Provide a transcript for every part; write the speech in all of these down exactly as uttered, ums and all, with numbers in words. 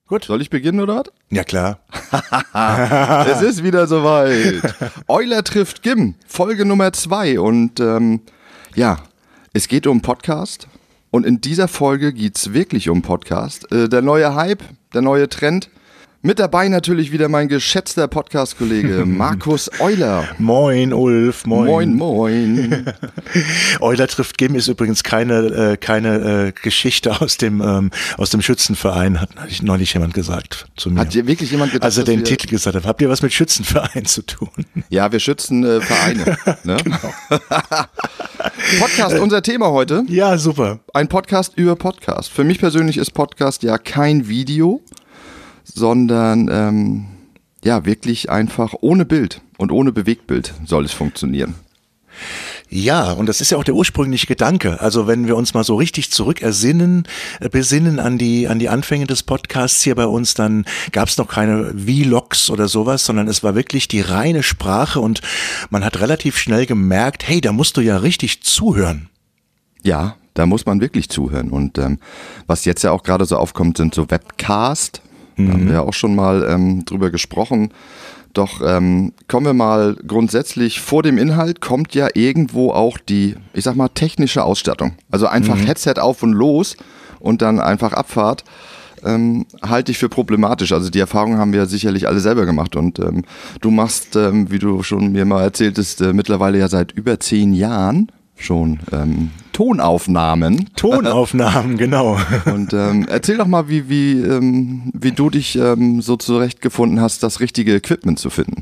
Gut. Soll ich beginnen oder was? Ja, klar. Es ist wieder soweit. Euler trifft Gim, Folge Nummer zwei. Und ähm, ja, es geht um Podcast. Und in dieser Folge geht's wirklich um Podcast. Äh, der neue Hype, der neue Trend. Mit dabei natürlich wieder mein geschätzter Podcast-Kollege Markus Euler. Moin, Ulf, moin. Moin, moin. Euler trifft Gim ist übrigens keine, äh, keine äh, Geschichte aus dem, ähm, aus dem Schützenverein, hat neulich jemand gesagt zu mir. Hat dir wirklich jemand gedacht, als er den wir Titel gesagt hat, habt ihr was mit Schützenverein zu tun? Ja, wir schützen äh, Vereine. Ne? Genau. Podcast, unser Thema heute. Ja, super. Ein Podcast über Podcast. Für mich persönlich ist Podcast ja kein Video, sondern ähm, ja wirklich einfach ohne Bild und ohne Bewegtbild soll es funktionieren. Ja, und das ist ja auch der ursprüngliche Gedanke. Also wenn wir uns mal so richtig zurückersinnen, äh, besinnen an die an die Anfänge des Podcasts hier bei uns, dann gab es noch keine Vlogs oder sowas, sondern es war wirklich die reine Sprache und man hat relativ schnell gemerkt, hey, da musst du ja richtig zuhören. Ja, da muss man wirklich zuhören. Und ähm, was jetzt ja auch gerade so aufkommt, sind so Webcast. Da haben wir ja auch schon mal ähm, drüber gesprochen. Doch ähm, kommen wir mal grundsätzlich, vor dem Inhalt kommt ja irgendwo auch die, ich sag mal, technische Ausstattung. Also einfach mhm. Headset auf und los und dann einfach Abfahrt. Ähm, halte ich für problematisch. Also die Erfahrung haben wir sicherlich alle selber gemacht. Und ähm, du machst, ähm, wie du schon mir mal erzähltest, äh, mittlerweile ja seit über zehn Jahren schon ähm, Tonaufnahmen. Tonaufnahmen, genau. Und ähm, erzähl doch mal, wie, wie, ähm, wie du dich ähm, so zurechtgefunden hast, das richtige Equipment zu finden.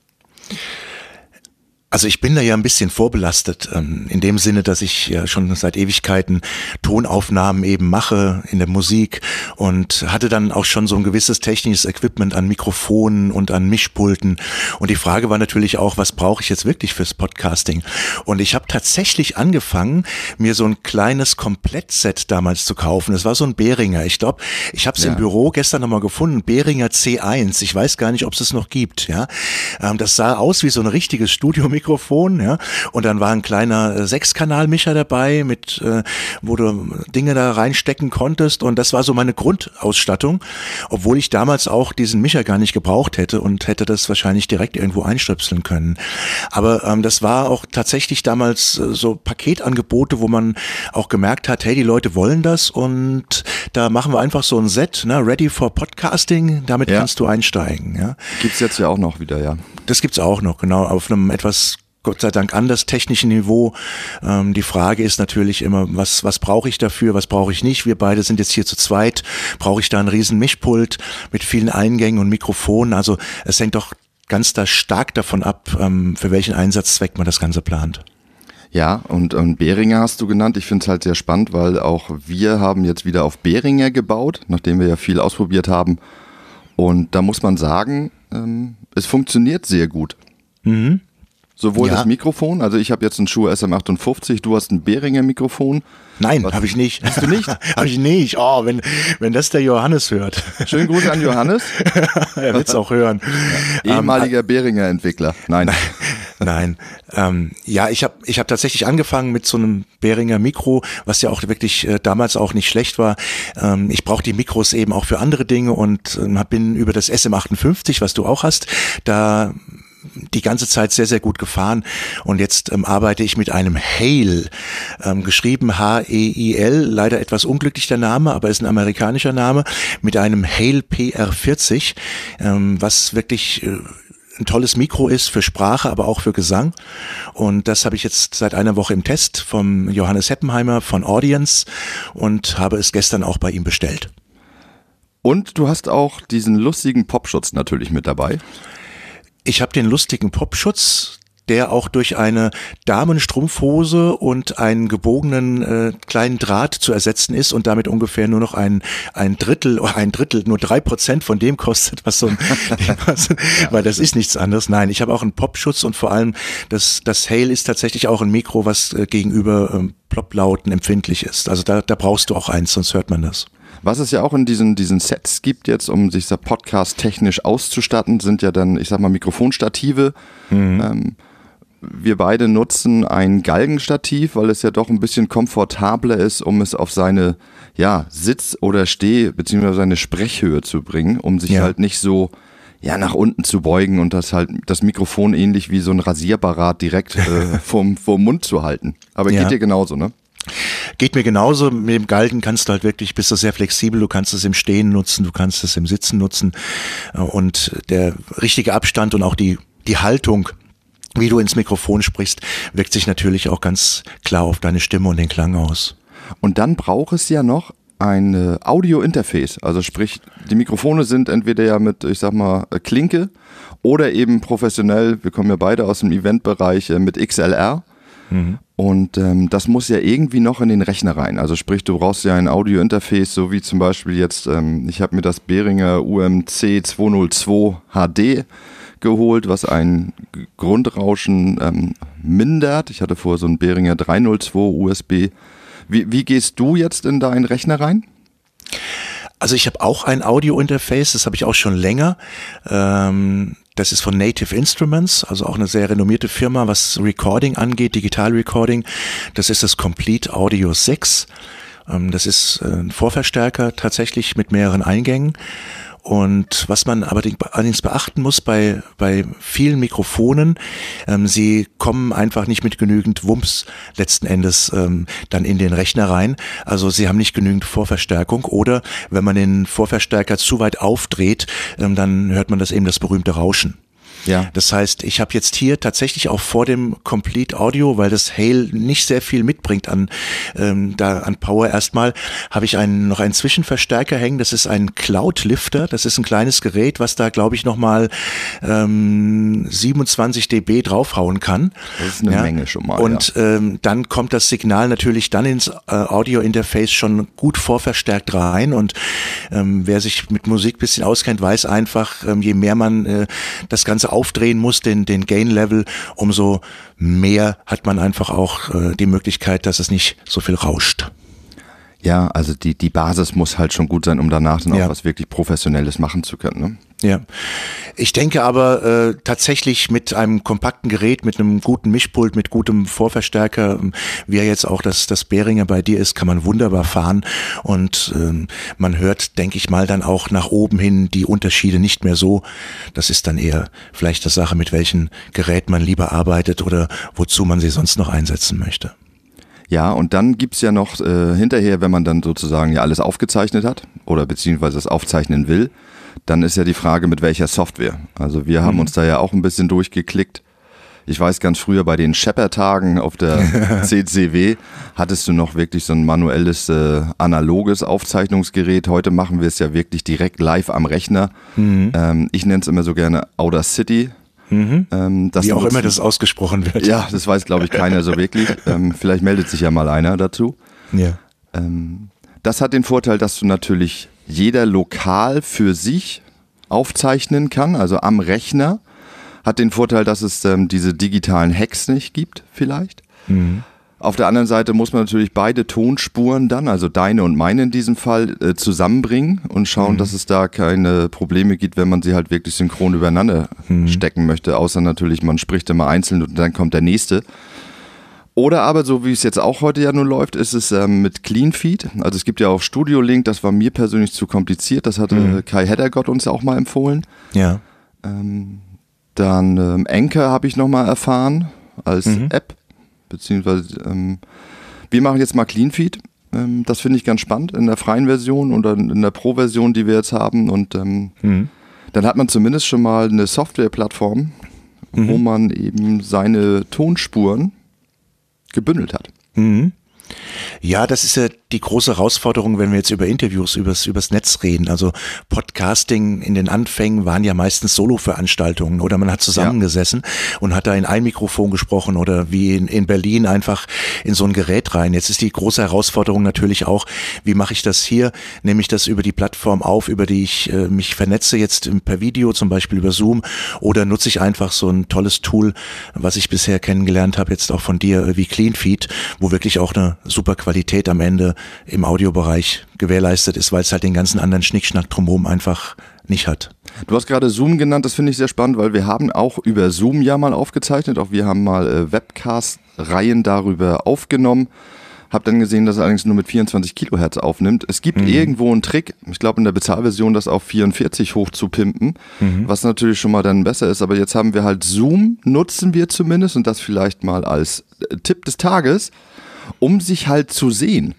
Also ich bin da ja ein bisschen vorbelastet, ähm, in dem Sinne, dass ich ja schon seit Ewigkeiten Tonaufnahmen eben mache in der Musik und hatte dann auch schon so ein gewisses technisches Equipment an Mikrofonen und an Mischpulten. Und die Frage war natürlich auch, was brauche ich jetzt wirklich fürs Podcasting? Und ich habe tatsächlich angefangen, mir so ein kleines Komplettset damals zu kaufen. Das war so ein Behringer. Ich glaube, ich habe es ja. im Büro gestern nochmal gefunden, Behringer C eins. Ich weiß gar nicht, ob es es noch gibt. Ja, ähm, das sah aus wie so ein richtiges Studio-Mikrofon. Mikrofon, ja, und dann war ein kleiner Sechskanal-Mischer dabei, mit äh, wo du Dinge da reinstecken konntest, und das war so meine Grundausstattung, obwohl ich damals auch diesen Mischer gar nicht gebraucht hätte und hätte das wahrscheinlich direkt irgendwo einstöpseln können. Aber ähm, das war auch tatsächlich damals äh, so Paketangebote, wo man auch gemerkt hat, hey, die Leute wollen das, und da machen wir einfach so ein Set, ne, ready for Podcasting, damit ja. kannst du einsteigen. Ja. Gibt's jetzt ja auch noch wieder, ja. Das gibt's auch noch, genau, auf einem etwas Gott sei Dank anders technischen Niveau. Ähm, die Frage ist natürlich immer, was was brauche ich dafür, was brauche ich nicht. Wir beide sind jetzt hier zu zweit. Brauche ich da einen riesen Mischpult mit vielen Eingängen und Mikrofonen? Also es hängt doch ganz da stark davon ab, ähm, für welchen Einsatzzweck man das Ganze plant. Ja, und, und Behringer hast du genannt. Ich finde es halt sehr spannend, weil auch wir haben jetzt wieder auf Behringer gebaut, nachdem wir ja viel ausprobiert haben. Und da muss man sagen, ähm, es funktioniert sehr gut. Mhm. Sowohl ja. das Mikrofon, also ich habe jetzt ein Shure S M achtundfünfzig, du hast ein Behringer Mikrofon. Nein, habe ich nicht. Hast du nicht? Habe ich nicht. Oh, wenn wenn das der Johannes hört. Schönen Gruß an Johannes. Er wird's auch hören. Ja. Ehemaliger ähm, Behringer Entwickler. Nein. Nein. Ähm, ja, ich habe ich hab tatsächlich angefangen mit so einem Behringer Mikro, was ja auch wirklich äh, damals auch nicht schlecht war. Ähm, ich brauche die Mikros eben auch für andere Dinge und äh, bin über das S M achtundfünfzig, was du auch hast, da die ganze Zeit sehr, sehr gut gefahren, und jetzt ähm, arbeite ich mit einem Heil, ähm, geschrieben H E I L, leider etwas unglücklich der Name, aber ist ein amerikanischer Name, mit einem Heil P R vierzig, ähm, was wirklich äh, ein tolles Mikro ist für Sprache, aber auch für Gesang, und das habe ich jetzt seit einer Woche im Test vom Johannes Heppenheimer von Audience und habe es gestern auch bei ihm bestellt. Und du hast auch diesen lustigen Popschutz natürlich mit dabei. Ich habe den lustigen Popschutz, der auch durch eine Damenstrumpfhose und einen gebogenen äh, kleinen Draht zu ersetzen ist und damit ungefähr nur noch ein ein Drittel, ein Drittel, nur drei Prozent von dem kostet, was so ein, was, weil das ist nichts anderes. Nein, ich habe auch einen Popschutz, und vor allem das das Heil ist tatsächlich auch ein Mikro, was äh, gegenüber ähm, Plopplauten empfindlich ist. Also da da brauchst du auch eins, sonst hört man das. Was es ja auch in diesen, diesen Sets gibt jetzt, um sich so Podcast technisch auszustatten, sind ja dann, ich sag mal, Mikrofonstative. Mhm. Ähm, wir beide nutzen ein Galgenstativ, weil es ja doch ein bisschen komfortabler ist, um es auf seine ja, Sitz oder Steh, beziehungsweise eine Sprechhöhe zu bringen, um sich ja. halt nicht so ja, nach unten zu beugen und das halt das Mikrofon ähnlich wie so ein Rasierapparat direkt äh, vorm, vorm Mund zu halten. Aber ja. geht dir genauso, ne? Geht mir genauso. Mit dem Galgen kannst du halt wirklich, bist du sehr flexibel, du kannst es im Stehen nutzen, du kannst es im Sitzen nutzen und der richtige Abstand und auch die, die Haltung, wie du ins Mikrofon sprichst, wirkt sich natürlich auch ganz klar auf deine Stimme und den Klang aus. Und dann braucht es ja noch ein Audio-Interface, also sprich, die Mikrofone sind entweder ja mit, ich sag mal, Klinke oder eben professionell, wir kommen ja beide aus dem Eventbereich, mit X L R. Mhm. Und ähm, das muss ja irgendwie noch in den Rechner rein. Also sprich, du brauchst ja ein Audio-Interface, so wie zum Beispiel jetzt, ähm, ich habe mir das Behringer U M C zweihundertzwei H D geholt, was ein Grundrauschen ähm, mindert. Ich hatte vorher so ein Behringer dreihundertzwei U S B. Wie, wie gehst du jetzt in deinen Rechner rein? Also ich habe auch ein Audio-Interface, das habe ich auch schon länger. Ähm, das ist von Native Instruments, also auch eine sehr renommierte Firma, was Recording angeht, Digital Recording. Das ist das Complete Audio sechs. Ähm, das ist ein Vorverstärker tatsächlich mit mehreren Eingängen. Und was man allerdings beachten muss bei bei vielen Mikrofonen, ähm, sie kommen einfach nicht mit genügend Wumms letzten Endes ähm, dann in den Rechner rein. Also sie haben nicht genügend Vorverstärkung oder wenn man den Vorverstärker zu weit aufdreht, ähm, dann hört man das eben das berühmte Rauschen. Ja. Das heißt, ich habe jetzt hier tatsächlich auch vor dem Complete Audio, weil das Hale nicht sehr viel mitbringt an ähm, da an Power erstmal, habe ich einen noch einen Zwischenverstärker hängen. Das ist ein Cloud Lifter. Das ist ein kleines Gerät, was da glaube ich nochmal ähm, siebenundzwanzig Dezibel draufhauen kann. Das ist eine ja. Menge schon mal. Und ja. ähm, dann kommt das Signal natürlich dann ins äh, Audio Interface schon gut vorverstärkt rein. Und ähm, wer sich mit Musik ein bisschen auskennt, weiß einfach, ähm, je mehr man äh, das Ganze aufdrehen muss, den, den Gain-Level, umso mehr hat man einfach auch äh, die Möglichkeit, dass es nicht so viel rauscht. Ja, also die, die Basis muss halt schon gut sein, um danach dann ja. auch was wirklich Professionelles machen zu können, ne? Ja, ich denke aber äh, tatsächlich mit einem kompakten Gerät, mit einem guten Mischpult, mit gutem Vorverstärker, wie ja jetzt auch das, das Behringer bei dir ist, kann man wunderbar fahren und ähm, man hört, denke ich mal, dann auch nach oben hin die Unterschiede nicht mehr so. Das ist dann eher vielleicht eine Sache, mit welchem Gerät man lieber arbeitet oder wozu man sie sonst noch einsetzen möchte. Ja, und dann gibt's ja noch äh, hinterher, wenn man dann sozusagen ja alles aufgezeichnet hat oder beziehungsweise es aufzeichnen will, dann ist ja die Frage, mit welcher Software. Also wir haben mhm. uns da ja auch ein bisschen durchgeklickt. Ich weiß, ganz früher bei den Shepard-Tagen auf der C C W hattest du noch wirklich so ein manuelles, äh, analoges Aufzeichnungsgerät. Heute machen wir es ja wirklich direkt live am Rechner. Mhm. Ähm, ich nenne es immer so gerne Audacity. Mhm. Ähm, das Wie auch immer das ausgesprochen wird. Ja, das weiß, glaube ich, keiner so wirklich. Ähm, vielleicht meldet sich ja mal einer dazu. Ja. Ähm, das hat den Vorteil, dass du natürlich jeder lokal für sich aufzeichnen kann, also am Rechner. Hat den Vorteil, dass es ähm, diese digitalen Hacks nicht gibt, vielleicht. Mhm. Auf der anderen Seite muss man natürlich beide Tonspuren dann, also deine und meine in diesem Fall, äh, zusammenbringen und schauen, mhm. dass es da keine Probleme gibt, wenn man sie halt wirklich synchron übereinander mhm. stecken möchte. Außer natürlich, man spricht immer einzeln und dann kommt der nächste. Oder aber, so wie es jetzt auch heute ja nun läuft, ist es ähm, mit CleanFeed. Also es gibt ja auch Studio Link, das war mir persönlich zu kompliziert. Das hatte mhm. Kai Heddergott uns auch mal empfohlen. Ja. Ähm, dann ähm, Anchor habe ich nochmal erfahren als mhm. App. Beziehungsweise ähm, wir machen jetzt mal CleanFeed. Ähm, das finde ich ganz spannend in der freien Version oder in der Pro-Version, die wir jetzt haben. Und ähm, mhm. dann hat man zumindest schon mal eine Softwareplattform, mhm. wo man eben seine Tonspuren gebündelt hat. Mhm. Ja, das ist ja die große Herausforderung, wenn wir jetzt über Interviews, übers, übers Netz reden. Also Podcasting in den Anfängen waren ja meistens Solo-Veranstaltungen oder man hat zusammengesessen ja. und hat da in ein Mikrofon gesprochen oder wie in, in Berlin einfach in so ein Gerät rein. Jetzt ist die große Herausforderung natürlich auch, wie mache ich das hier? Nehme ich das über die Plattform auf, über die ich äh, mich vernetze jetzt per Video, zum Beispiel über Zoom, oder nutze ich einfach so ein tolles Tool, was ich bisher kennengelernt habe, jetzt auch von dir, wie CleanFeed, wo wirklich auch eine super Qualität am Ende im Audiobereich gewährleistet ist, weil es halt den ganzen anderen Schnickschnack drumherum einfach nicht hat. Du hast gerade Zoom genannt, das finde ich sehr spannend, weil wir haben auch über Zoom ja mal aufgezeichnet, auch wir haben mal äh, Webcast-Reihen darüber aufgenommen. Habe dann gesehen, dass er allerdings nur mit vierundzwanzig Kilohertz aufnimmt. Es gibt mhm. irgendwo einen Trick, ich glaube in der Bezahlversion, das auf vierundvierzig hoch zu pimpen, mhm. was natürlich schon mal dann besser ist. Aber jetzt haben wir halt Zoom, nutzen wir zumindest, und das vielleicht mal als Tipp des Tages, um sich halt zu sehen.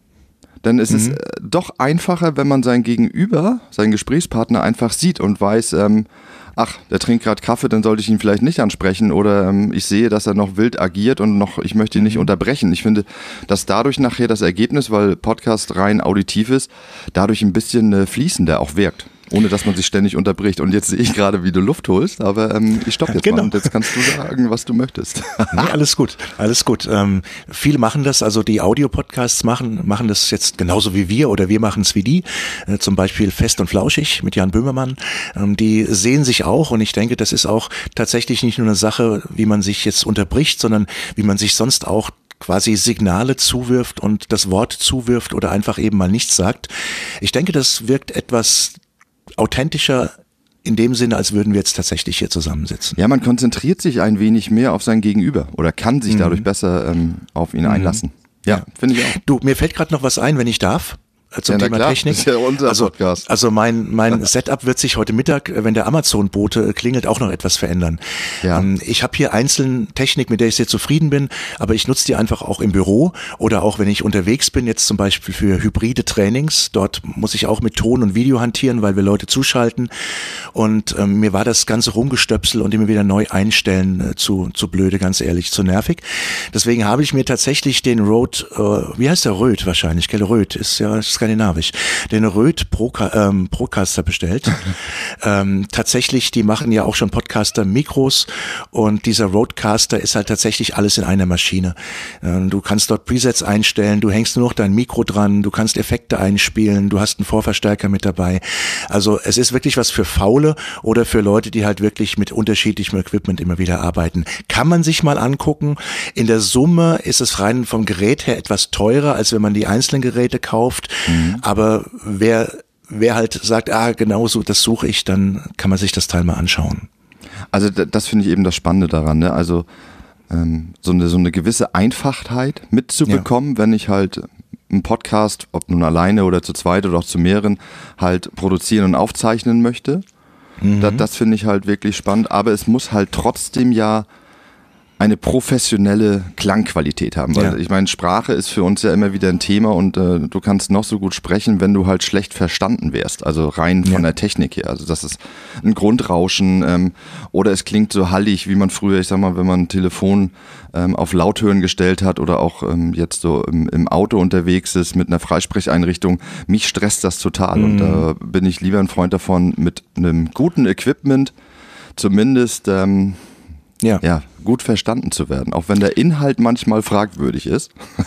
Denn es mhm. ist doch einfacher, wenn man sein Gegenüber, seinen Gesprächspartner einfach sieht und weiß, ähm, ach, der trinkt gerade Kaffee, dann sollte ich ihn vielleicht nicht ansprechen, oder ähm, ich sehe, dass er noch wild agiert und noch, ich möchte ihn nicht unterbrechen. Ich finde, dass dadurch nachher das Ergebnis, weil Podcast rein auditiv ist, dadurch ein bisschen äh, fließender auch wirkt, ohne dass man sich ständig unterbricht. Und jetzt sehe ich gerade, wie du Luft holst, aber ähm, ich stoppe jetzt genau. mal und jetzt kannst du sagen, was du möchtest. Nee, alles gut, alles gut. Ähm, viele machen das, also die Audio-Podcasts machen, machen das jetzt genauso wie wir, oder wir machen es wie die, äh, zum Beispiel Fest und Flauschig mit Jan Böhmermann. Ähm, die sehen sich auch, und ich denke, das ist auch tatsächlich nicht nur eine Sache, wie man sich jetzt unterbricht, sondern wie man sich sonst auch quasi Signale zuwirft und das Wort zuwirft oder einfach eben mal nichts sagt. Ich denke, das wirkt etwas authentischer in dem Sinne, als würden wir jetzt tatsächlich hier zusammensitzen. Ja, man konzentriert sich ein wenig mehr auf sein Gegenüber oder kann sich mhm. dadurch besser ähm, auf ihn mhm. einlassen. Ja, ja. finde ich auch. Du, mir fällt gerade noch was ein, wenn ich darf. Zum ja, Thema klar. Technik. Das ist ja unser also, Podcast. also mein, mein Setup wird sich heute Mittag, wenn der Amazon-Bote klingelt, auch noch etwas verändern. Ja. Ich habe hier einzelne Technik, mit der ich sehr zufrieden bin, aber ich nutze die einfach auch im Büro oder auch wenn ich unterwegs bin, jetzt zum Beispiel für hybride Trainings. Dort muss ich auch mit Ton und Video hantieren, weil wir Leute zuschalten. Und ähm, mir war das ganze Rumgestöpsel und immer wieder neu einstellen äh, zu, zu blöde, ganz ehrlich, zu nervig. Deswegen habe ich mir tatsächlich den Rode, äh, wie heißt der, Röd wahrscheinlich, gell? Röd ist ja skandinavisch, den Röd Proca- ähm, Procaster bestellt. ähm, tatsächlich, die machen ja auch schon Podcaster-Mikros, und dieser Rodecaster ist halt tatsächlich alles in einer Maschine. Ähm, du kannst dort Presets einstellen, du hängst nur noch dein Mikro dran, du kannst Effekte einspielen, du hast einen Vorverstärker mit dabei. Also es ist wirklich was für Faule oder für Leute, die halt wirklich mit unterschiedlichem Equipment immer wieder arbeiten. Kann man sich mal angucken. In der Summe ist es rein vom Gerät her etwas teurer, als wenn man die einzelnen Geräte kauft. Mhm. Aber wer, wer halt sagt, ah, genau so, das suche ich, dann kann man sich das Teil mal anschauen. Also das finde ich eben das Spannende daran, ne? Also ähm, so eine so eine gewisse Einfachheit mitzubekommen, ja. wenn ich halt einen Podcast, ob nun alleine oder zu zweit oder auch zu mehreren, halt produzieren und aufzeichnen möchte. Mhm. Das, das finde ich halt wirklich spannend, aber es muss halt trotzdem ja eine professionelle Klangqualität haben, weil ja. ich meine, Sprache ist für uns ja immer wieder ein Thema, und äh, du kannst noch so gut sprechen, wenn du halt schlecht verstanden wärst, also rein von ja. der Technik her, also das ist ein Grundrauschen ähm, oder es klingt so hallig, wie man früher, ich sag mal, wenn man ein Telefon ähm, auf Lauthören gestellt hat oder auch ähm, jetzt so im, im Auto unterwegs ist mit einer Freisprecheinrichtung, mich stresst das total mhm. und da äh, bin ich lieber ein Freund davon, mit einem guten Equipment zumindest ähm, Ja. ja, gut verstanden zu werden, auch wenn der Inhalt manchmal fragwürdig ist.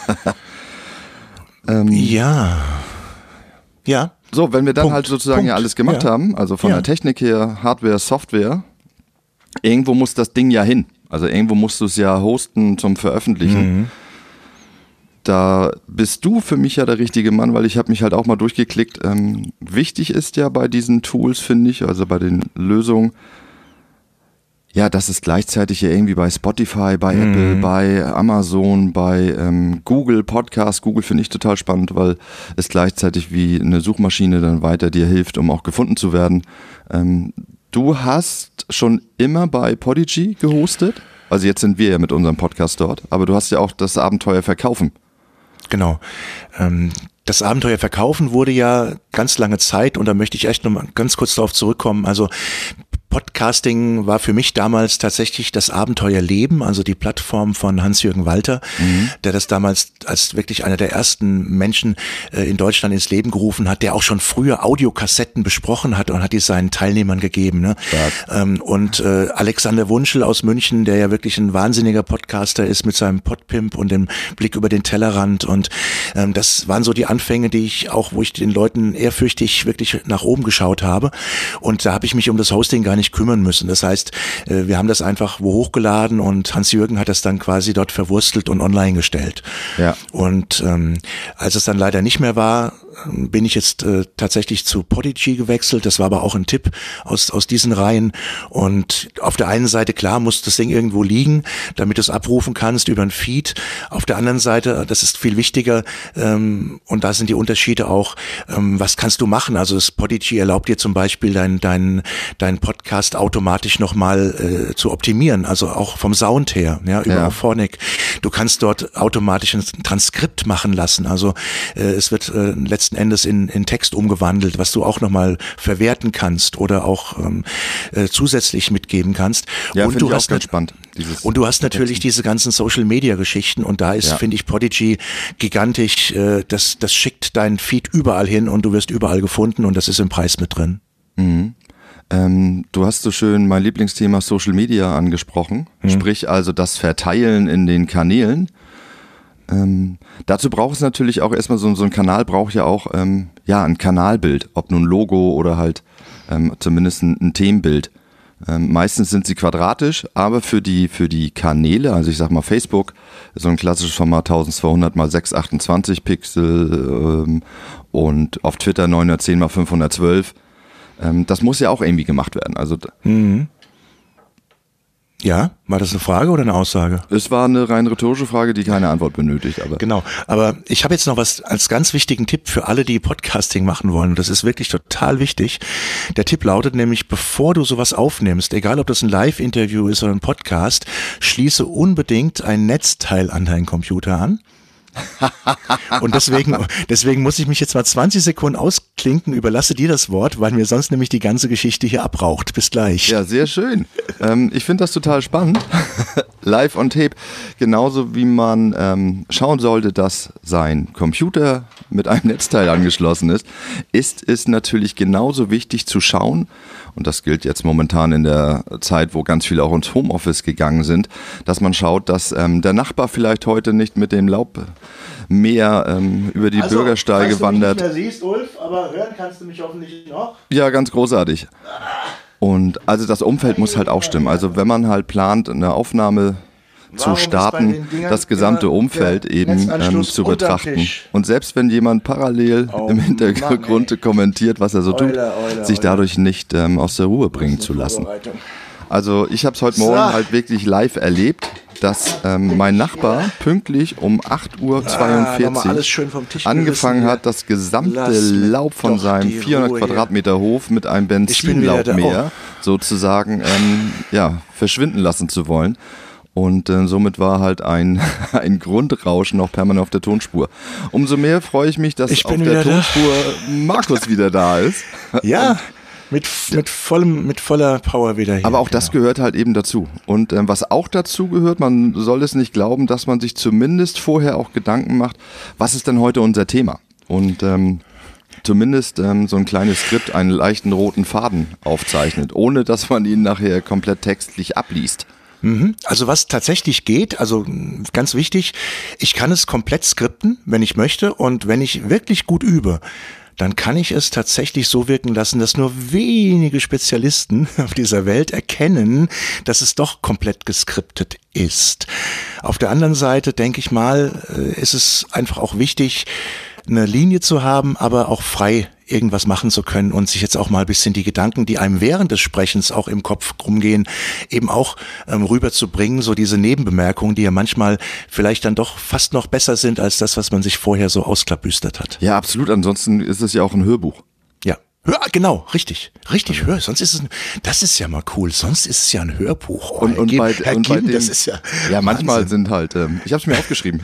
ähm, ja. Ja. So, wenn wir dann Punkt. halt sozusagen Punkt. ja alles gemacht ja. haben, also von ja. der Technik her, Hardware, Software, irgendwo muss das Ding ja hin. Also irgendwo musst du es ja hosten zum Veröffentlichen. Mhm. Da bist du für mich ja der richtige Mann, weil ich habe mich halt auch mal durchgeklickt. Ähm, wichtig ist ja bei diesen Tools, finde ich, also bei den Lösungen, ja, das ist gleichzeitig ja irgendwie bei Spotify, bei mhm. Apple, bei Amazon, bei ähm, Google Podcast. Google finde ich total spannend, weil es gleichzeitig wie eine Suchmaschine dann weiter dir hilft, um auch gefunden zu werden. Ähm, du hast schon immer bei Podigy gehostet. Also jetzt sind wir ja mit unserem Podcast dort. Aber du hast ja auch das Abenteuer Verkaufen. Genau. Ähm Das Abenteuer Verkaufen wurde ja ganz lange Zeit, und da möchte ich echt noch mal ganz kurz darauf zurückkommen. Also Podcasting war für mich damals tatsächlich das Abenteuer Leben, also die Plattform von Hans-Jürgen Walter, mhm. der das damals als wirklich einer der ersten Menschen äh, in Deutschland ins Leben gerufen hat, der auch schon früher Audiokassetten besprochen hat und hat die seinen Teilnehmern gegeben. Ne? Ähm, und äh, Alexander Wunschel aus München, der ja wirklich ein wahnsinniger Podcaster ist mit seinem Podpimp und dem Blick über den Tellerrand, und ähm, das waren so die Anfänge, die ich auch, wo ich den Leuten ehrfürchtig wirklich nach oben geschaut habe, und da habe ich mich um das Hosting gar nicht nicht kümmern müssen. Das heißt, äh, wir haben das einfach wo hochgeladen und Hans-Jürgen hat das dann quasi dort verwurstelt und online gestellt. Ja. Und ähm, als es dann leider nicht mehr war, bin ich jetzt äh, tatsächlich zu Podigy gewechselt. Das war aber auch ein Tipp aus aus diesen Reihen. Und auf der einen Seite, klar, muss das Ding irgendwo liegen, damit du es abrufen kannst über ein Feed. Auf der anderen Seite, das ist viel wichtiger, ähm, und da sind die Unterschiede auch, ähm, was kannst du machen? Also das Podigy erlaubt dir zum Beispiel deinen dein, dein Podcast automatisch nochmal äh, zu optimieren, also auch vom Sound her, ja, über Ja. Auphonic. Du kannst dort automatisch ein Transkript machen lassen. Also äh, es wird äh, letztendlich letzten Endes in, in Text umgewandelt, was du auch nochmal verwerten kannst oder auch ähm, äh, zusätzlich mitgeben kannst. Ja, und du ich auch hast ganz spannend. Dieses und du hast natürlich diese ganzen Social-Media-Geschichten und da ist, ja. finde ich, Podigy gigantisch. Äh, das, das schickt deinen Feed überall hin und du wirst überall gefunden und das ist im Preis mit drin. Mhm. Ähm, du hast so schön mein Lieblingsthema Social Media angesprochen, mhm. sprich also das Verteilen in den Kanälen. Ähm, dazu braucht es natürlich auch erstmal so, so ein Kanal braucht ja auch ähm, ja ein Kanalbild, ob nun Logo oder halt ähm, zumindest ein, ein Themenbild. Ähm, meistens sind sie quadratisch, aber für die für die Kanäle, also ich sag mal Facebook, so ein klassisches Format zwölfhundert mal sechshundertachtundzwanzig Pixel ähm, und auf Twitter neunhundertzehn mal fünfhundertzwölf. Ähm, das muss ja auch irgendwie gemacht werden. Also mhm. Ja, war das eine Frage oder eine Aussage? Es war eine rein rhetorische Frage, die keine Antwort benötigt. Aber genau, aber ich habe jetzt noch was als ganz wichtigen Tipp für alle, die Podcasting machen wollen. Und das ist wirklich total wichtig. Der Tipp lautet nämlich, bevor du sowas aufnimmst, egal ob das ein Live-Interview ist oder ein Podcast, schließe unbedingt ein Netzteil an deinen Computer an. Und deswegen, deswegen muss ich mich jetzt mal zwanzig Sekunden ausklinken, überlasse dir das Wort, weil mir sonst nämlich die ganze Geschichte hier abraucht. Bis gleich. Ja, sehr schön. ähm, ich finde das total spannend. Live on Tape. Genauso wie man ähm, schauen sollte, dass sein Computer mit einem Netzteil angeschlossen ist, ist es natürlich genauso wichtig zu schauen, und das gilt jetzt momentan in der Zeit, wo ganz viele auch ins Homeoffice gegangen sind, dass man schaut, dass ähm, der Nachbar vielleicht heute nicht mit dem Laubmäher ähm, über die also, Bürgersteige wandert. Du mich nicht mehr siehst, Ulf, aber hören kannst du mich hoffentlich noch. Ja, ganz großartig. Und also das Umfeld muss halt auch stimmen. Also wenn man halt plant, eine Aufnahme zu starten, das gesamte Umfeld eben ähm, zu betrachten. Und selbst wenn jemand parallel oh, im Hintergrund Mann, kommentiert, was er so Eule, tut, Eule, sich Eule. dadurch nicht ähm, aus der Ruhe bringen zu lassen. Also ich habe es heute Morgen so. halt wirklich live erlebt, dass ähm, mein Nachbar pünktlich um acht Uhr zweiundvierzig ah, angefangen hat, das gesamte Laub von seinem vierhundert Quadratmeter Hof mit einem Benzinlaubmäher oh. sozusagen ähm, ja, verschwinden lassen zu wollen. Und äh, somit war halt ein, ein Grundrauschen noch permanent auf der Tonspur. Umso mehr freue ich mich, dass ich auf der Tonspur da. Markus wieder da ist. Ja, mit, mit, vollem, mit voller Power wieder hier. Aber auch genau. das gehört halt eben dazu. Und ähm, was auch dazu gehört, man soll es nicht glauben, dass man sich zumindest vorher auch Gedanken macht, was ist denn heute unser Thema? Und ähm, zumindest ähm, so ein kleines Skript einen leichten roten Faden aufzeichnet, ohne dass man ihn nachher komplett textlich abliest. Also was tatsächlich geht, also ganz wichtig, ich kann es komplett skripten, wenn ich möchte, und wenn ich wirklich gut übe, dann kann ich es tatsächlich so wirken lassen, dass nur wenige Spezialisten auf dieser Welt erkennen, dass es doch komplett geskriptet ist. Auf der anderen Seite, denke ich mal, ist es einfach auch wichtig, eine Linie zu haben, aber auch frei irgendwas machen zu können und sich jetzt auch mal ein bisschen die Gedanken, die einem während des Sprechens auch im Kopf rumgehen, eben auch ähm, rüberzubringen, so diese Nebenbemerkungen, die ja manchmal vielleicht dann doch fast noch besser sind als das, was man sich vorher so ausklabüstert hat. Ja, absolut. Ansonsten ist es ja auch ein Hörbuch. Ja. Ja, genau, richtig, richtig, hör. Sonst ist es, ein, das ist ja mal cool. Sonst ist es ja ein Hörbuch. Oh, und, und Herr bei, Herr und Kim, bei dem, das ist ja, ja, manchmal Wahnsinn. sind halt, ähm, ich habe es mir aufgeschrieben.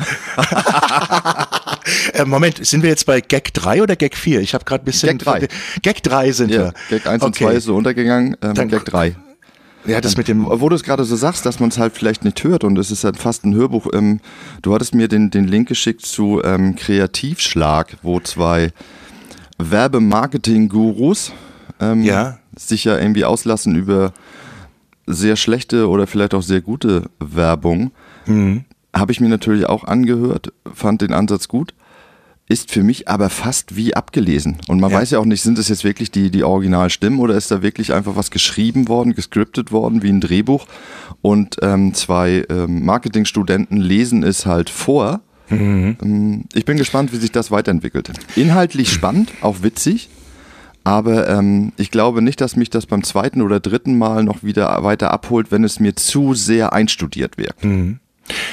äh, Moment, sind wir jetzt bei Gag drei oder Gag vier? Ich habe gerade ein bisschen. Gag drei. Gag drei sind ja, wir. Gag eins okay. und zwei ist so untergegangen, ähm, Dann, Gag drei. Ja, das mit dem. Wo du es gerade so sagst, dass man es halt vielleicht nicht hört und es ist halt fast ein Hörbuch. Ähm, du hattest mir den, den Link geschickt zu ähm, Kreativschlag, wo zwei Werbemarketing-Gurus ähm, ja. sich ja irgendwie auslassen über sehr schlechte oder vielleicht auch sehr gute Werbung. Mhm. Habe ich mir natürlich auch angehört, fand den Ansatz gut. ist für mich aber fast wie abgelesen. Und man Ja. weiß ja auch nicht, sind das jetzt wirklich die, die Originalstimmen oder ist da wirklich einfach was geschrieben worden, gescriptet worden, wie ein Drehbuch. Und ähm, zwei ähm, Marketingstudenten lesen es halt vor. Mhm. Ähm, ich bin gespannt, wie sich das weiterentwickelt. Inhaltlich spannend, auch witzig. Aber ähm, ich glaube nicht, dass mich das beim zweiten oder dritten Mal noch wieder weiter abholt, wenn es mir zu sehr einstudiert wirkt. Mhm.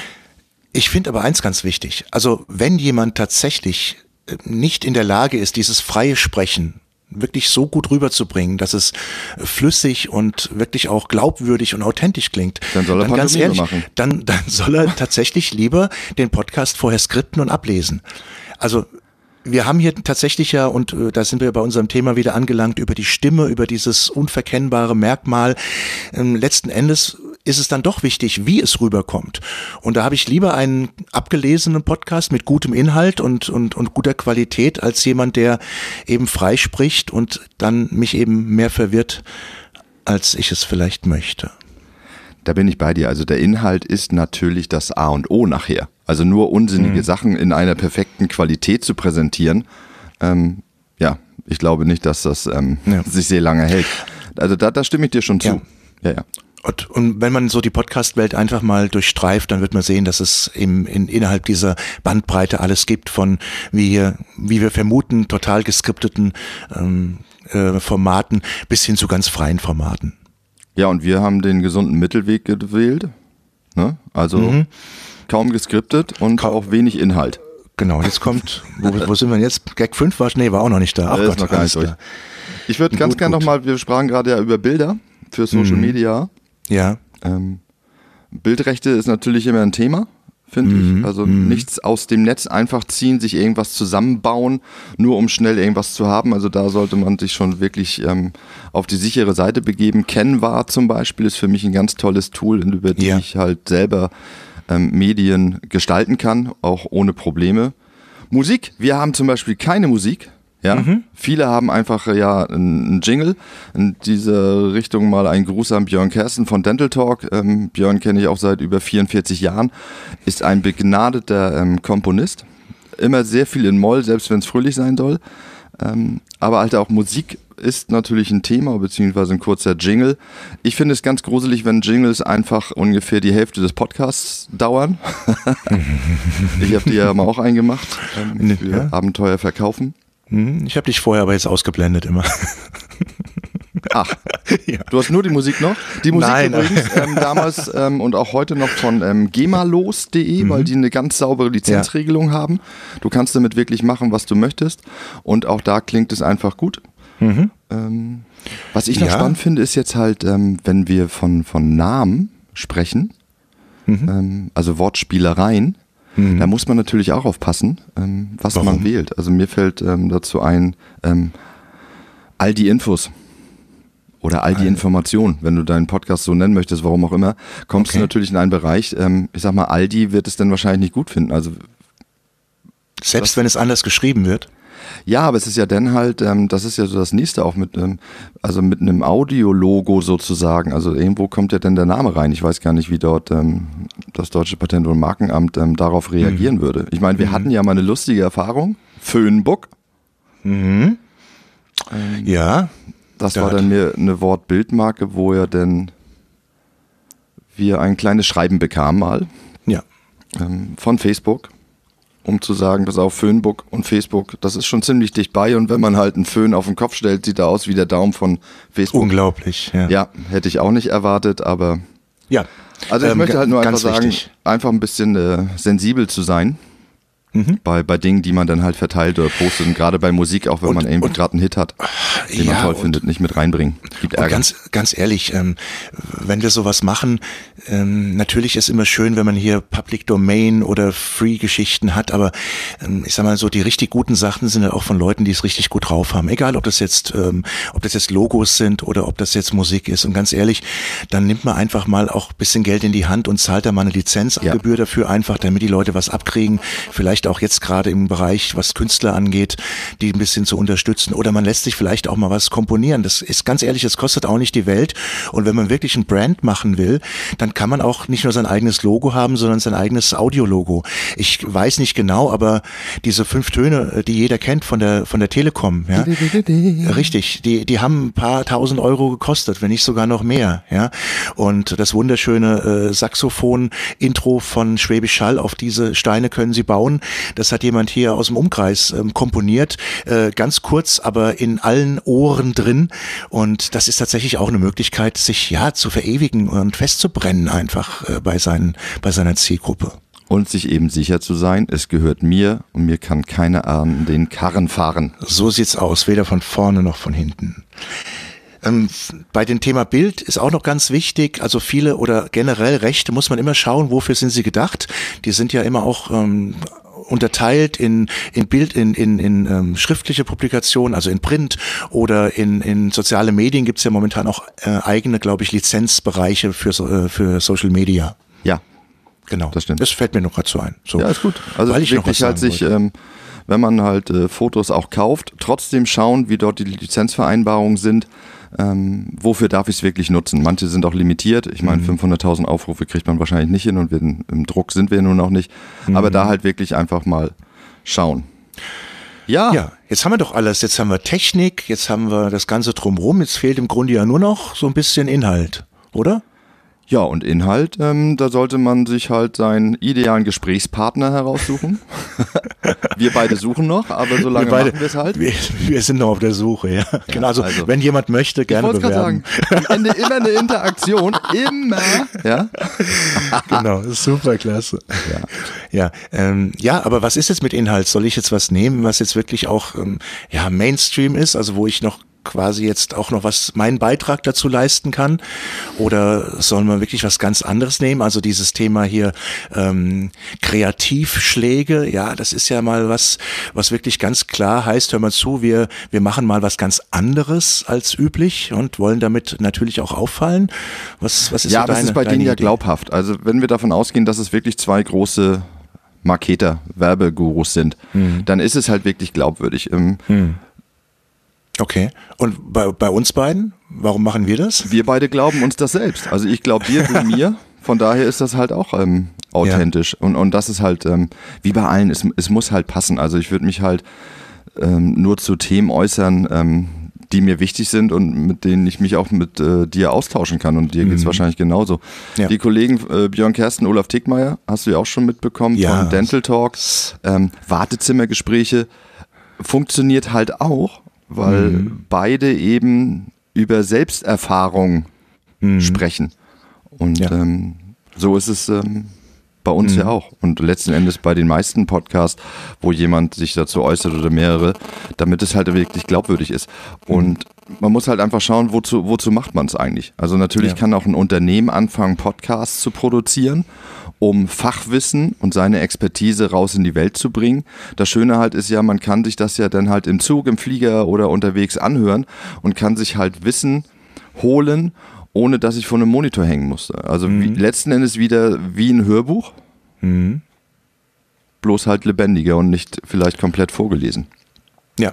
Ich finde aber eins ganz wichtig. Also wenn jemand tatsächlich nicht in der Lage ist, dieses freie Sprechen wirklich so gut rüberzubringen, dass es flüssig und wirklich auch glaubwürdig und authentisch klingt, dann soll er dann ganz Pantomime ehrlich, machen. Dann, dann soll er tatsächlich lieber den Podcast vorher skripten und ablesen. Also wir haben hier tatsächlich ja, und äh, da sind wir bei unserem Thema wieder angelangt, über die Stimme, über dieses unverkennbare Merkmal. Ähm, letzten Endes ist es dann doch wichtig, wie es rüberkommt. Und da habe ich lieber einen abgelesenen Podcast mit gutem Inhalt und, und, und guter Qualität als jemand, der eben frei spricht und dann mich eben mehr verwirrt, als ich es vielleicht möchte. Da bin ich bei dir. Also der Inhalt ist natürlich das A und O nachher. Also nur unsinnige mhm. Sachen in einer perfekten Qualität zu präsentieren, ähm, ja, ich glaube nicht, dass das ähm, ja. sich sehr lange hält. Also da, da stimme ich dir schon zu. Ja, ja. ja. Und, und wenn man so die Podcast-Welt einfach mal durchstreift, dann wird man sehen, dass es im, in, innerhalb dieser Bandbreite alles gibt von, wie, wie wir vermuten, total geskripteten ähm, äh, Formaten bis hin zu ganz freien Formaten. Ja, und wir haben den gesunden Mittelweg gewählt. Ne? Also mhm. kaum geskriptet und kaum. auch wenig Inhalt. Genau, jetzt kommt, wo, wo sind wir jetzt? Gag fünf war, nee, war auch noch nicht da. Ach Gott, ist noch gar nicht durch. Ich würde ganz gerne nochmal, wir sprachen gerade ja über Bilder für Social mhm. Media. Ja. Ähm, Bildrechte ist natürlich immer ein Thema, finde mhm. ich. Also mhm. nichts aus dem Netz einfach ziehen, sich irgendwas zusammenbauen, nur um schnell irgendwas zu haben. Also da sollte man sich schon wirklich ähm, auf die sichere Seite begeben. Canva zum Beispiel ist für mich ein ganz tolles Tool, über die ja. ich halt selber ähm, Medien gestalten kann, auch ohne Probleme. Musik, wir haben zum Beispiel keine Musik. Ja, mhm. viele haben einfach ja einen Jingle. In dieser Richtung mal ein Gruß an Björn Kersten von Dental Talk. Ähm, Björn kenne ich auch seit über vierundvierzig Jahren. Ist ein begnadeter ähm, Komponist. Immer sehr viel in Moll, selbst wenn es fröhlich sein soll. Ähm, aber halt auch Musik ist natürlich ein Thema, beziehungsweise ein kurzer Jingle. Ich finde es ganz gruselig, wenn Jingles einfach ungefähr die Hälfte des Podcasts dauern. Ich habe die ja mal auch eingemacht ähm, für ja. Abenteuer verkaufen. Ich habe dich vorher aber jetzt ausgeblendet immer. Ach, ja. Du hast nur die Musik noch? Die Musik Nein. übrigens ähm, damals ähm, und auch heute noch von ähm, gemalos punkt de, mhm. weil die eine ganz saubere Lizenzregelung ja. haben. Du kannst damit wirklich machen, was du möchtest und auch da klingt es einfach gut. Mhm. Ähm, was ich noch ja. spannend finde, ist jetzt halt, ähm, wenn wir von, von Namen sprechen, mhm. ähm, also Wortspielereien, da muss man natürlich auch aufpassen, ähm, was Warum? man wählt. Also mir fällt ähm, dazu ein, ähm, all die Infos oder all die all Informationen, wenn du deinen Podcast so nennen möchtest, warum auch immer, kommst okay. du natürlich in einen Bereich, ähm, ich sag mal, Aldi wird es dann wahrscheinlich nicht gut finden. Also selbst wenn es anders geschrieben wird? Ja, aber es ist ja dann halt, ähm, das ist ja so das nächste auch mit, ähm, also mit einem Audiologo sozusagen, also irgendwo kommt ja dann der Name rein. Ich weiß gar nicht, wie dort ähm, das Deutsche Patent- und Markenamt ähm, darauf reagieren mhm. würde. Ich meine, wir mhm. hatten ja mal eine lustige Erfahrung, Föhnbuck. Mhm. Ähm, ja. Das war dann mir eine Wortbildmarke, wo ja dann wir ein kleines Schreiben bekamen mal. Ja. Ähm, von Facebook. Um zu sagen, pass auf, Föhnbuck und Facebook, das ist schon ziemlich dicht bei und wenn man halt einen Föhn auf den Kopf stellt, sieht er aus wie der Daumen von Facebook. Unglaublich, ja. Ja, hätte ich auch nicht erwartet, aber ja. Also ich ähm, möchte halt nur einfach sagen, wichtig. einfach ein bisschen äh, sensibel zu sein mhm. bei, bei Dingen, die man dann halt verteilt oder postet und gerade bei Musik, auch wenn und, man irgendwie gerade einen Hit hat, den ja, man toll und, findet, nicht mit reinbringen. Gibt Ärger. Ganz, ganz ehrlich, ähm, wenn wir sowas machen, ähm, natürlich ist immer schön, wenn man hier Public Domain oder Free-Geschichten hat, aber ähm, ich sag mal so, die richtig guten Sachen sind ja auch von Leuten, die es richtig gut drauf haben. Egal, ob das jetzt, ähm, ob das jetzt Logos sind oder ob das jetzt Musik ist. Und ganz ehrlich, dann nimmt man einfach mal auch ein bisschen Geld in die Hand und zahlt da mal eine Lizenzgebühr ja. dafür einfach, damit die Leute was abkriegen. Vielleicht auch jetzt gerade im Bereich, was Künstler angeht, die ein bisschen zu unterstützen. Oder man lässt sich vielleicht auch mal was komponieren. Das ist ganz ehrlich, das kostet auch nicht die Welt. Und wenn man wirklich ein Brand machen will, dann kann man auch nicht nur sein eigenes Logo haben, sondern sein eigenes Audiologo. Ich weiß nicht genau, aber diese fünf Töne, die jeder kennt von der von der Telekom, ja, richtig, die die haben ein paar tausend Euro gekostet, wenn nicht sogar noch mehr, ja. Und das wunderschöne äh, Saxophon-Intro von Schwäbisch Hall, auf diese Steine können Sie bauen. Das hat jemand hier aus dem Umkreis ähm, komponiert, äh, ganz kurz, aber in allen Ohren drin. Und das ist tatsächlich auch eine Möglichkeit, sich ja zu verewigen und festzubrennen einfach äh, bei seinen bei seiner Zielgruppe. Und sich eben sicher zu sein, es gehört mir und mir kann keiner an den Karren fahren. So sieht's aus, weder von vorne noch von hinten. Ähm, bei dem Thema Bild ist auch noch ganz wichtig, also viele oder generell Rechte muss man immer schauen, wofür sind sie gedacht. Die sind ja immer auch ähm, unterteilt in in Bild, in in in ähm, schriftliche Publikationen, also in Print oder in in soziale Medien gibt's ja momentan auch äh, eigene, glaube ich, Lizenzbereiche für äh, für Social Media. Ja, genau. Das stimmt. Das fällt mir noch gerade so ein. So. Ja, ist gut. Also weil ich noch was wirklich halt sich, ähm, wenn man halt äh, Fotos auch kauft, trotzdem schauen, wie dort die Lizenzvereinbarungen sind. Ähm, wofür darf ich es wirklich nutzen? Manche sind auch limitiert. Ich meine, mhm. fünfhunderttausend Aufrufe kriegt man wahrscheinlich nicht hin und wir, im Druck sind wir nun auch nicht. Mhm. Aber da halt wirklich einfach mal schauen. Ja. Ja, jetzt haben wir doch alles. Jetzt haben wir Technik, jetzt haben wir das Ganze drumherum. Jetzt fehlt im Grunde ja nur noch so ein bisschen Inhalt, oder? Ja, und Inhalt, ähm, da sollte man sich halt seinen idealen Gesprächspartner heraussuchen. Wir beide suchen noch, aber solange wir beide, machen wir es halt. Wir, wir sind noch auf der Suche, ja. ja genau, also, also wenn jemand möchte, gerne bewerben. Ich wollte gerade sagen, am Ende immer eine Interaktion, immer. Ja, genau, super klasse. Ja, ja, ähm, ja, aber was ist jetzt mit Inhalt? Soll ich jetzt was nehmen, was jetzt wirklich auch ähm, ja Mainstream ist, also wo ich noch quasi jetzt auch noch was, meinen Beitrag dazu leisten kann, oder soll man wirklich was ganz anderes nehmen? Also dieses Thema hier ähm, Kreativschläge, ja, das ist ja mal was, was wirklich ganz klar heißt, hör mal zu, wir wir machen mal was ganz anderes als üblich und wollen damit natürlich auch auffallen. Was was ist ja, so deine, das ist bei denen ja glaubhaft. Also wenn wir davon ausgehen, dass es wirklich zwei große Marketer, Werbegurus sind, mhm. dann ist es halt wirklich glaubwürdig. Ähm, mhm. Okay. Und bei, bei uns beiden, warum machen wir das? Wir beide glauben uns das selbst. Also ich glaube dir, du mir. Von daher ist das halt auch ähm, authentisch. Ja. Und, und das ist halt, ähm, wie bei allen, es, es muss halt passen. Also ich würde mich halt ähm, nur zu Themen äußern, ähm, die mir wichtig sind und mit denen ich mich auch mit äh, dir austauschen kann. Und dir mhm. geht's wahrscheinlich genauso. Ja. Die Kollegen äh, Björn Kersten, Olaf Tickmeier, hast du ja auch schon mitbekommen, ja. von Dental Talks, ähm, Wartezimmergespräche, funktioniert halt auch, weil mhm. beide eben über Selbsterfahrung mhm. sprechen. Und ja. ähm, so ist es ähm, bei uns mhm. ja auch. Und letzten Endes bei den meisten Podcasts, wo jemand sich dazu äußert oder mehrere, damit es halt wirklich glaubwürdig ist. Mhm. Und man muss halt einfach schauen, wozu, wozu macht man es eigentlich? Also natürlich ja. kann auch ein Unternehmen anfangen, Podcasts zu produzieren, um Fachwissen und seine Expertise raus in die Welt zu bringen. Das Schöne halt ist ja, man kann sich das ja dann halt im Zug, im Flieger oder unterwegs anhören und kann sich halt Wissen holen, ohne dass ich vor einem Monitor hängen musste. Also mhm. wie, letzten Endes wieder wie ein Hörbuch, mhm. bloß halt lebendiger und nicht vielleicht komplett vorgelesen. Ja.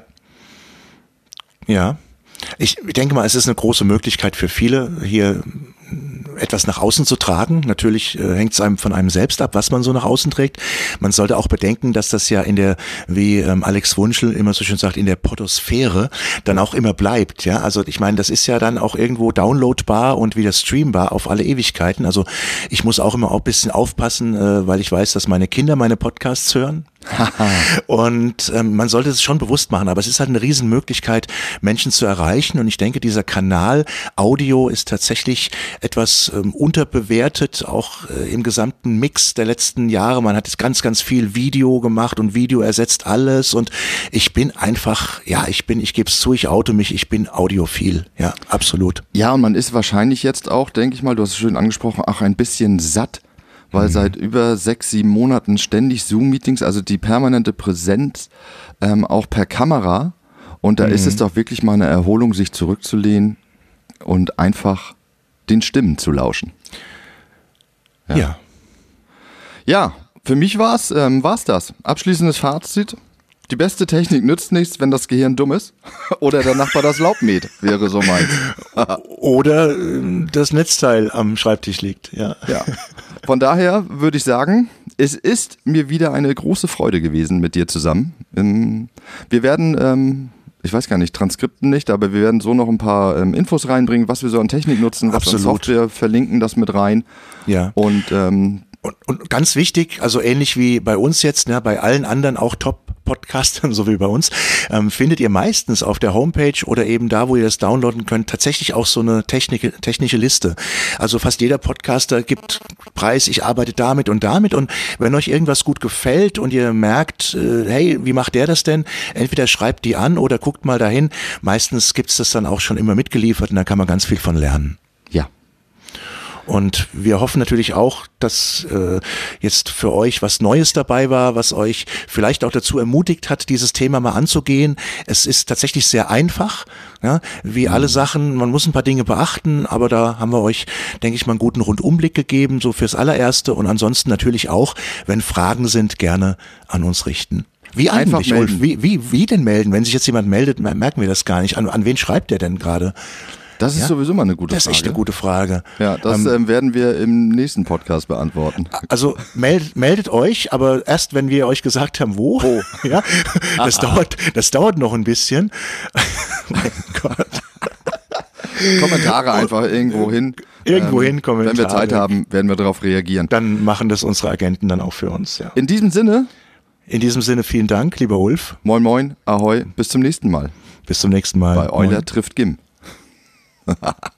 Ja. Ich denke mal, es ist eine große Möglichkeit für viele, hier etwas nach außen zu tragen. Natürlich äh, hängt es einem von einem selbst ab, was man so nach außen trägt. Man sollte auch bedenken, dass das ja in der, wie ähm, Alex Wunschel immer so schön sagt, in der Podosphäre dann auch immer bleibt. Ja, also ich meine, das ist ja dann auch irgendwo downloadbar und wieder streambar auf alle Ewigkeiten. Also ich muss auch immer auch ein bisschen aufpassen, äh, weil ich weiß, dass meine Kinder meine Podcasts hören. Und ähm, man sollte es schon bewusst machen, aber es ist halt eine Riesenmöglichkeit, Menschen zu erreichen, und ich denke, dieser Kanal Audio ist tatsächlich etwas ähm, unterbewertet, auch äh, im gesamten Mix der letzten Jahre. Man hat jetzt ganz, ganz viel Video gemacht und Video ersetzt alles, und ich bin einfach, ja, ich bin, ich gebe es zu, ich oute mich, ich bin audiophil, ja, absolut. Ja, und man ist wahrscheinlich jetzt auch, denke ich mal, du hast es schön angesprochen, auch ein bisschen satt, weil mhm. seit über sechs, sieben Monaten ständig Zoom-Meetings, also die permanente Präsenz, ähm, auch per Kamera. Und da mhm. ist es doch wirklich mal eine Erholung, sich zurückzulehnen und einfach den Stimmen zu lauschen. Ja. Ja, ja für mich war es ähm, war's das. Abschließendes Fazit. Die beste Technik nützt nichts, wenn das Gehirn dumm ist. Oder der Nachbar das Laub mäht, wäre so meins. Oder äh, das Netzteil am Schreibtisch liegt, ja. Ja. Von daher würde ich sagen, es ist mir wieder eine große Freude gewesen mit dir zusammen. Ähm, wir werden, ähm, ich weiß gar nicht, Transkripten nicht, aber wir werden so noch ein paar ähm, Infos reinbringen, was wir so an Technik nutzen, was Absolut. an Software, verlinken das mit rein. Ja. Und ähm, Und, und ganz wichtig, also ähnlich wie bei uns jetzt, ne, bei allen anderen auch Top-Podcastern, so wie bei uns, ähm, findet ihr meistens auf der Homepage oder eben da, wo ihr das downloaden könnt, tatsächlich auch so eine Technik, technische Liste. Also fast jeder Podcaster gibt Preis, ich arbeite damit und damit, und wenn euch irgendwas gut gefällt und ihr merkt, äh, hey, wie macht der das denn? Entweder schreibt die an oder guckt mal dahin. Meistens gibt's das dann auch schon immer mitgeliefert und da kann man ganz viel von lernen. ja. Und wir hoffen natürlich auch, dass äh, jetzt für euch was Neues dabei war, was euch vielleicht auch dazu ermutigt hat, dieses Thema mal anzugehen. Es ist tatsächlich sehr einfach, ja, wie alle Sachen. Man muss ein paar Dinge beachten, aber da haben wir euch, denke ich mal, einen guten Rundumblick gegeben, so fürs Allererste. Und ansonsten natürlich auch, wenn Fragen sind, gerne an uns richten. Wie Einfach eigentlich, melden. Ulf? Wie, wie, wie denn melden? Wenn sich jetzt jemand meldet, merken wir das gar nicht. An, an wen schreibt der denn gerade? Das ist Ja? sowieso mal eine gute Das ist Frage. echt eine gute Frage. Ja, das Ähm, ähm, werden wir im nächsten Podcast beantworten. Also meldet, meldet euch, aber erst wenn wir euch gesagt haben, wo. Wo? Ja, das dauert, das dauert noch ein bisschen. Mein Gott. Kommentare einfach irgendwo hin. Irgendwo hin, Kommentare. Wenn wir Zeit haben, werden wir darauf reagieren. Dann machen das unsere Agenten dann auch für uns. Ja. In diesem Sinne, In diesem Sinne vielen Dank, lieber Ulf. moin moin, ahoi, bis zum nächsten Mal. Bis zum nächsten Mal. Bei Euler Moin. trifft Gim.